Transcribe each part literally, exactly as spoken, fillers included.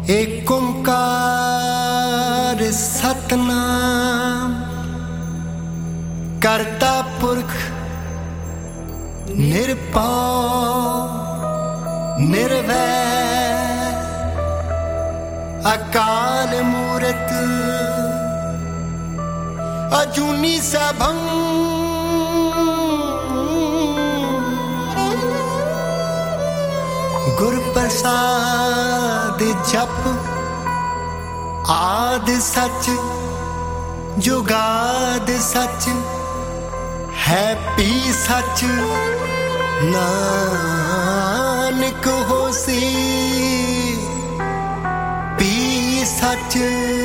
ਏਕ ਓਂਕਾਰ सतनाम करता पुरख निर्भय निर्वैर अकाल मूरत अजूनी सैभं गुर प्रसाद जप आद सच जुगाद सच है पी सच नानक होसी पी सच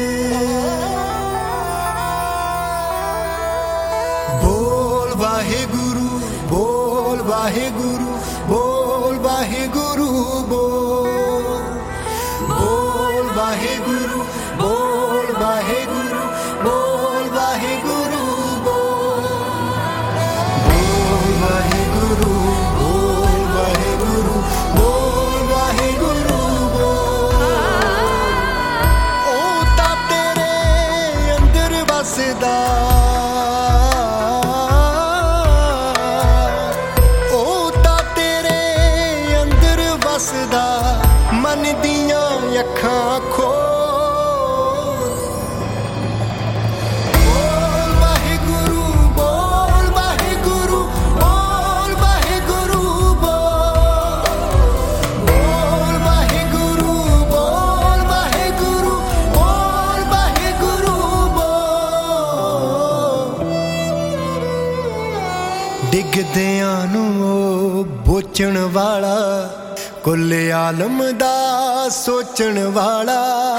बोल वाहे गुरु बोल वाहे गुरु बोल वाहे गुरु बोल बोल वाहे गुरु बोल वाहे गुरु बोल वाहे गुरु बोल बोल वाहे गुरु बोल वाहे गुरु बोल वाहे गुरु बोल ओ ता तेरे अंदर वसदा ओ ता तेरे अंदर वसदा मन दियां अखां खो डिगदियां नूं बोचण वाला कुल आलम दा सोचण वाला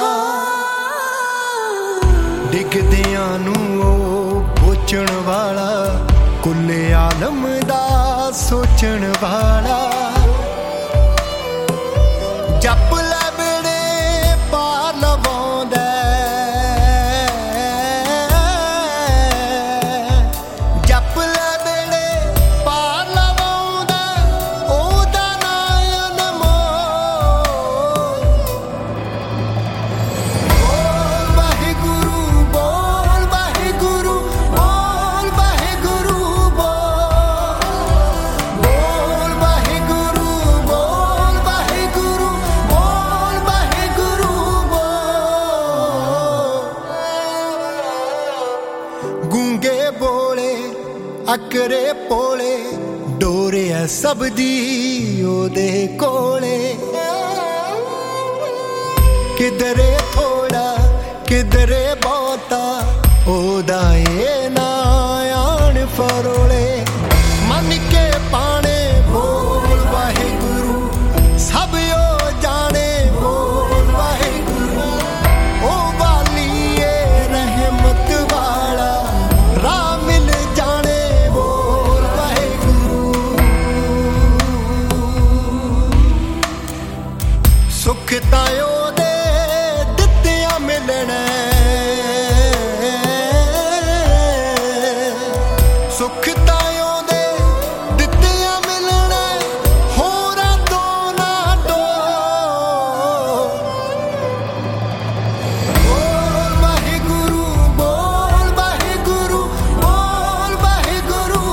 डिगदियां नूं बोचण वाला कुल आलम दा सोचण वाला जप लै बेड़े पार लवाउंदा जप लै बेड़े पार लवाउंदा ओदा नाम अनमोल बोल वाहिगुरु बोल वाहिगुरु बोल वाहिगुरु बोल बोल वाहिगुरु बोल वाहिगुरु बोल वाहिगुरु बोल गूंगे बोले अकरे पोले डोरे सब दी ओदे कोले किधरे थोड़ा किधरे बहुता ओदा ए ना आन फरोले मन के पाने बोल वाहिगुरु सब ओ जाने बोल वाहिगुरु ओ वालिए रहमत वाला राह मिल जाने बोल वाहिगुरु सुख तायो दे दित्तियां मिलने सुख तायो दे दित्तियां मिलने होरां तो ना डो बोल वाहिगुरु बोल वाहिगुरु बोल वाहिगुरु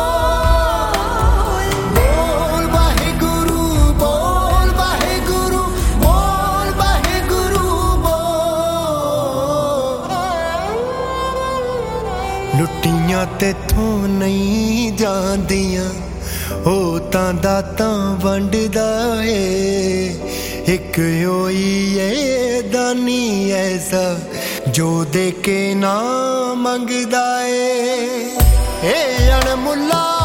बोल बोल वाहिगुरु बोल वाहिगुरु बोल वाहिगुरु बोल लुट्टियां तेथों नहीं जांदियां ओ तां दातां वंडदा ए एक होई ए दानी ऐसा जो दे के ना मंगदा ए ए अणमुल्ला